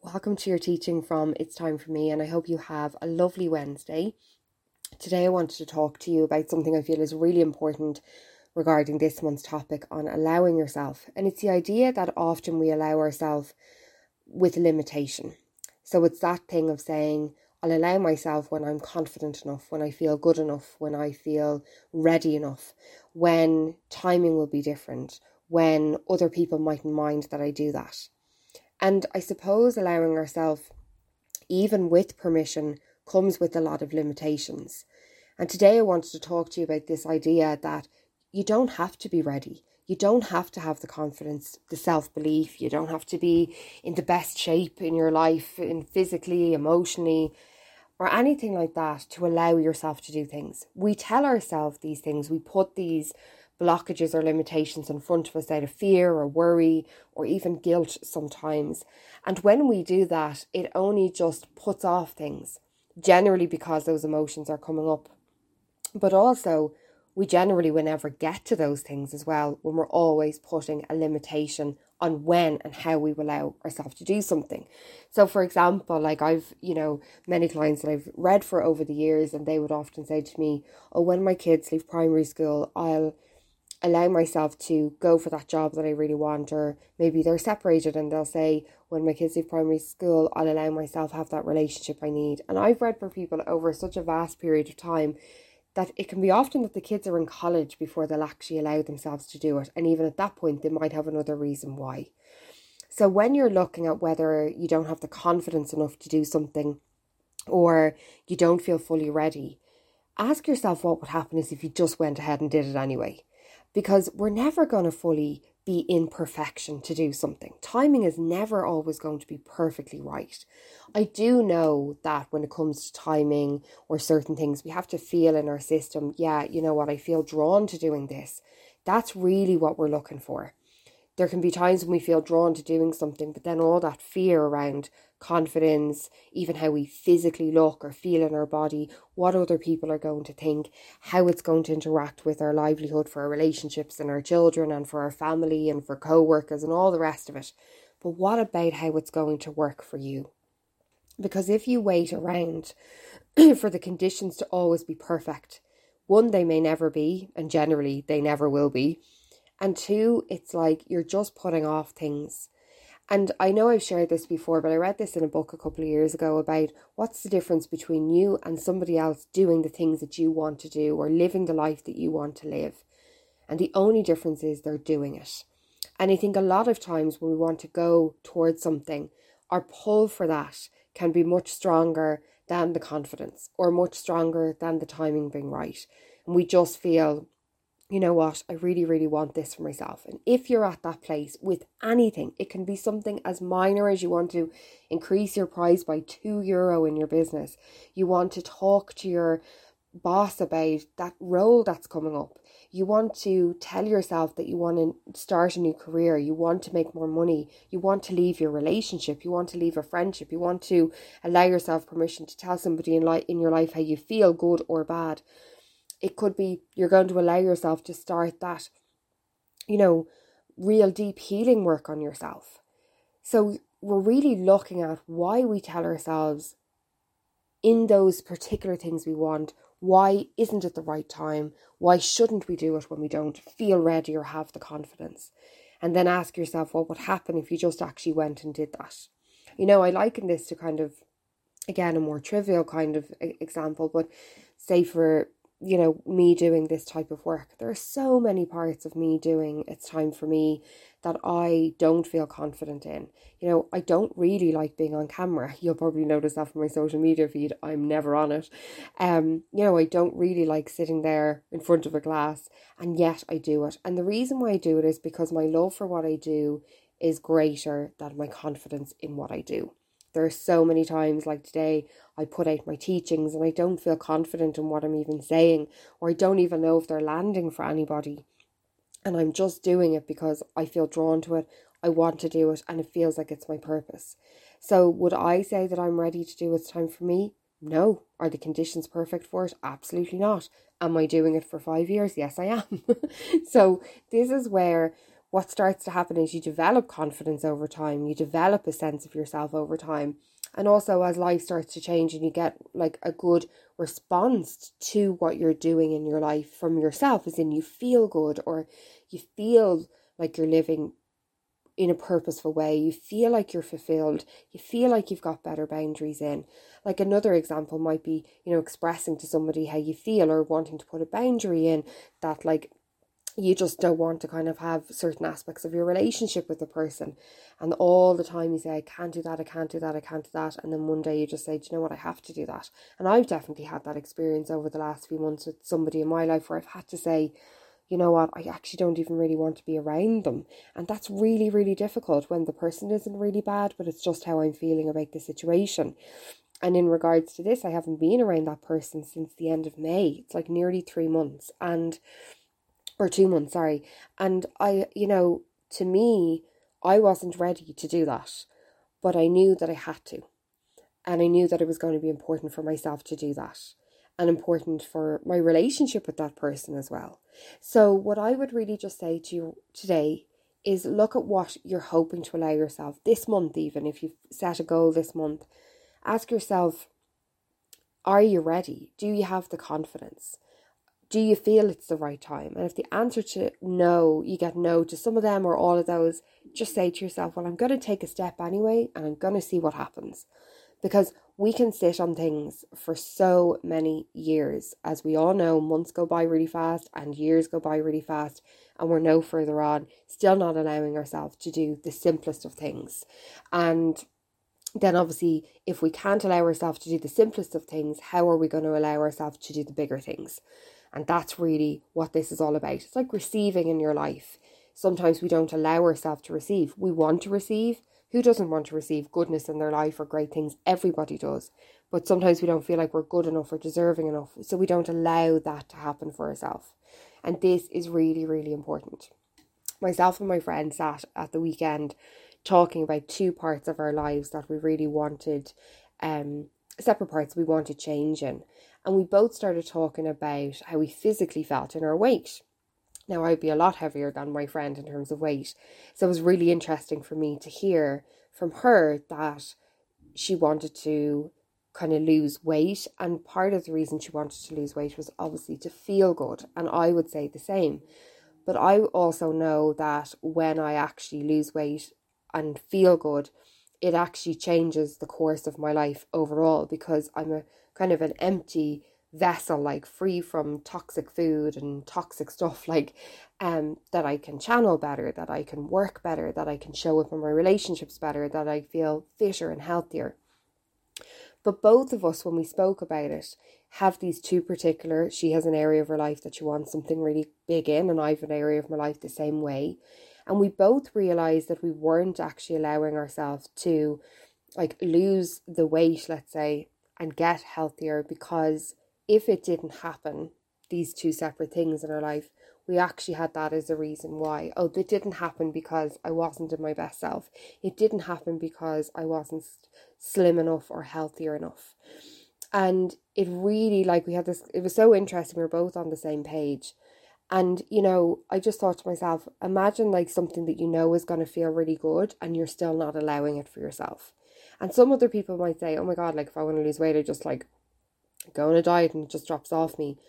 Welcome to your teaching from It's Time for Me, and I hope you have a lovely Wednesday. Today I wanted to talk to you about something I feel is really important regarding this month's topic on allowing yourself. And it's the idea that often we allow ourselves with limitation. So it's that thing of saying, I'll allow myself when I'm confident enough, when I feel good enough, when I feel ready enough, when timing will be different, when other people mightn't mind that I do that. And I suppose allowing ourselves, even with permission, comes with a lot of limitations. And today I wanted to talk to you about this idea that you don't have to be ready. You don't have to have the confidence, the self-belief. You don't have to be in the best shape in your life, in physically, emotionally, or anything like that to allow yourself to do things. We tell ourselves these things. We put these blockages or limitations in front of us out of fear or worry or even guilt sometimes. And when we do that, it only just puts off things, generally because those emotions are coming up. But also, we generally will never get to those things as well when we're always putting a limitation on when and how we will allow ourselves to do something. So for example, like I've, many clients that I've read for over the years, and they would often say to me, oh, when my kids leave primary school, I'll allow myself to go for that job that I really want. Or maybe they're separated and they'll say, when my kids leave primary school, I'll allow myself have that relationship I need. And I've read for people over such a vast period of time that it can be often that the kids are in college before they'll actually allow themselves to do it. And even at that point, they might have another reason why. So when you're looking at whether you don't have the confidence enough to do something or you don't feel fully ready, ask yourself what would happen if you just went ahead and did it anyway. Because we're never going to fully be in perfection to do something. Timing is never always going to be perfectly right. I do know that when it comes to timing or certain things, we have to feel in our system, yeah, you know what, I feel drawn to doing this. That's really what we're looking for. There can be times when we feel drawn to doing something, but then all that fear around confidence, even how we physically look or feel in our body, what other people are going to think, how it's going to interact with our livelihood, for our relationships and our children and for our family and for co-workers and all the rest of it. But what about how it's going to work for you? Because if you wait around for the conditions to always be perfect, one, they may never be, and generally they never will be. And two, it's like you're just putting off things. And I know I've shared this before, but I read this in a book a couple of years ago about what's the difference between you and somebody else doing the things that you want to do or living the life that you want to live. And the only difference is they're doing it. And I think a lot of times when we want to go towards something, our pull for that can be much stronger than the confidence or much stronger than the timing being right. And we just feel, you know what, I really, really want this for myself. And if you're at that place with anything, it can be something as minor as you want to increase your price by €2 in your business. You want to talk to your boss about that role that's coming up. You want to tell yourself that you want to start a new career. You want to make more money. You want to leave your relationship. You want to leave a friendship. You want to allow yourself permission to tell somebody in your life how you feel, good or bad. It could be you're going to allow yourself to start that, real deep healing work on yourself. So we're really looking at why we tell ourselves in those particular things we want, why isn't it the right time? Why shouldn't we do it when we don't feel ready or have the confidence? And then ask yourself what would happen if you just actually went and did that. I liken this to kind of, again, a more trivial kind of example, but say for me doing this type of work, there are so many parts of me doing It's Time for Me that I don't feel confident in. I don't really like being on camera. You'll probably notice that from my social media feed. I'm never on it. I don't really like sitting there in front of a glass, and yet I do it. And the reason why I do it is because my love for what I do is greater than my confidence in what I do. There are so many times, like today, I put out my teachings and I don't feel confident in what I'm even saying, or I don't even know if they're landing for anybody. And I'm just doing it because I feel drawn to it. I want to do it and it feels like it's my purpose. So would I say that I'm ready to do It's Time for Me? No. Are the conditions perfect for it? Absolutely not. Am I doing it for 5 years? Yes, I am. So this is where what starts to happen is you develop confidence over time, you develop a sense of yourself over time. And also as life starts to change and you get like a good response to what you're doing in your life from yourself, as in you feel good, or you feel like you're living in a purposeful way, you feel like you're fulfilled, you feel like you've got better boundaries in. Like another example might be, expressing to somebody how you feel, or wanting to put a boundary in that, like, you just don't want to kind of have certain aspects of your relationship with the person. And all the time you say, I can't do that, I can't do that, I can't do that. And then one day you just say, do you know what, I have to do that. And I've definitely had that experience over the last few months with somebody in my life where I've had to say, you know what, I actually don't even really want to be around them. And that's really, really difficult when the person isn't really bad, but it's just how I'm feeling about the situation. And in regards to this, I haven't been around that person since the end of May. It's like nearly 3 months, or 2 months, sorry. And to me, I wasn't ready to do that, but I knew that I had to. And I knew that it was going to be important for myself to do that, and important for my relationship with that person as well. So what I would really just say to you today is look at what you're hoping to allow yourself this month. Even if you've set a goal this month, ask yourself, are you ready? Do you have the confidence? Do you feel it's the right time? And if the answer to no, you get no to some of them or all of those, just say to yourself, well, I'm going to take a step anyway, and I'm going to see what happens. Because we can sit on things for so many years. As we all know, months go by really fast and years go by really fast, and we're no further on, still not allowing ourselves to do the simplest of things. And then obviously, if we can't allow ourselves to do the simplest of things, how are we going to allow ourselves to do the bigger things? And that's really what this is all about. It's like receiving in your life. Sometimes we don't allow ourselves to receive. We want to receive. Who doesn't want to receive goodness in their life or great things? Everybody does. But sometimes we don't feel like we're good enough or deserving enough. So we don't allow that to happen for ourselves. And this is really, really important. Myself and my friend sat at the weekend talking about 2 parts of our lives that we really wanted, separate parts we wanted change in. And we both started talking about how we physically felt in our weight. Now, I'd be a lot heavier than my friend in terms of weight. So it was really interesting for me to hear from her that she wanted to kind of lose weight. And part of the reason she wanted to lose weight was obviously to feel good. And I would say the same. But I also know that when I actually lose weight and feel good, it actually changes the course of my life overall, because I'm a kind of an empty vessel, like free from toxic food and toxic stuff, like that I can channel better, that I can work better, that I can show up in my relationships better, that I feel fitter and healthier. But both of us, when we spoke about it, have these 2 particular, she has an area of her life that she wants something really big in, and I have an area of my life the same way. And we both realised that we weren't actually allowing ourselves to like lose the weight, let's say, and get healthier, because if it didn't happen, these 2 separate things in our life, we actually had that as a reason why. Oh, that didn't happen because I wasn't in my best self. It didn't happen because I wasn't slim enough or healthier enough. And it really, like, we had this, it was so interesting. We were both on the same page. And, I just thought to myself, imagine like something that is going to feel really good and you're still not allowing it for yourself. And some other people might say, oh my God, like if I want to lose weight, I just like go on a diet and it just drops off me.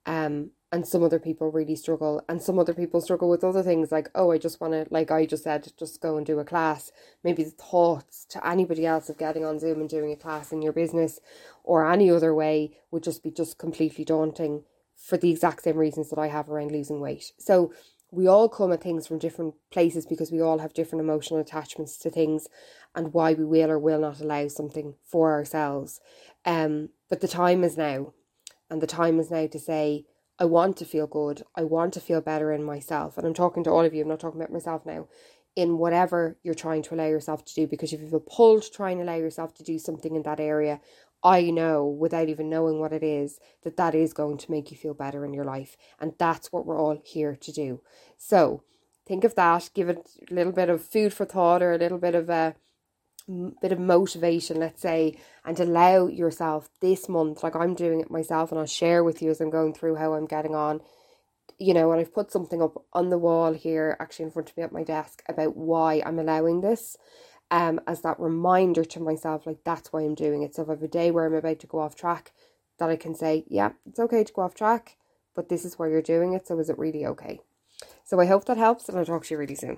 And some other people really struggle, and some other people struggle with other things like, oh, I just want to, like I just said, just go and do a class. Maybe the thoughts to anybody else of getting on Zoom and doing a class in your business or any other way would just be just completely daunting for the exact same reasons that I have around losing weight. So we all come at things from different places because we all have different emotional attachments to things and why we will or will not allow something for ourselves. But the time is now, and the time is now to say, I want to feel good. I want to feel better in myself. And I'm talking to all of you. I'm not talking about myself now. In whatever you're trying to allow yourself to do, because if you've a pull to try and allow yourself to do something in that area, I know without even knowing what it is, that is going to make you feel better in your life. And that's what we're all here to do. So think of that, give it a little bit of food for thought, or a little bit of motivation, let's say, and allow yourself this month, like I'm doing it myself, and I'll share with you as I'm going through how I'm getting on. you know, and I've put something up on the wall here, actually in front of me at my desk, about why I'm allowing this, as that reminder to myself, like, that's why I'm doing it. So if I have a day where I'm about to go off track, that I can say, yeah, it's okay to go off track, but this is why you're doing it, so is it really okay? So I hope that helps, and I'll talk to you really soon.